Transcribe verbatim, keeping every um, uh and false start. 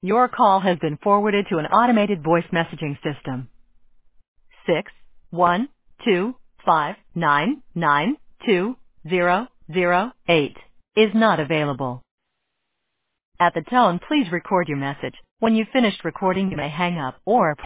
Your call has been forwarded to an automated voice messaging system. Six one two five nine nine two zero zero eight is not available. At the tone, please record your message. When you've finished recording, you may hang up or